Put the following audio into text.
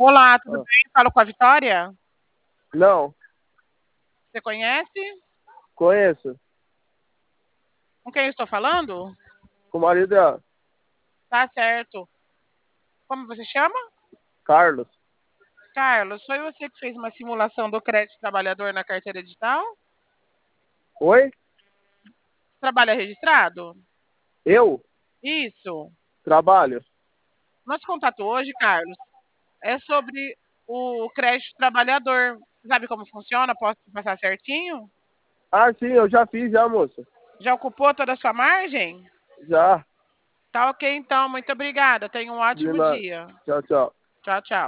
Olá, tudo Ah, bem? Falo com a Vitória? não, Você conhece? conheço. Com quem eu estou falando? Com o marido dela, Tá certo. Como você chama? Carlos. Carlos, foi você que fez uma simulação do crédito trabalhador na carteira digital? Oi? Trabalha registrado? Eu? Isso. Trabalho? Nosso contato hoje, Carlos, é sobre o crédito trabalhador. Sabe como funciona? Posso te passar certinho? Ah, sim, eu já fiz já, moça. Já ocupou toda a sua margem? Já. Tá ok, então. Muito obrigada. Tenha um De ótimo nada. dia. Tchau, tchau. Tchau, tchau.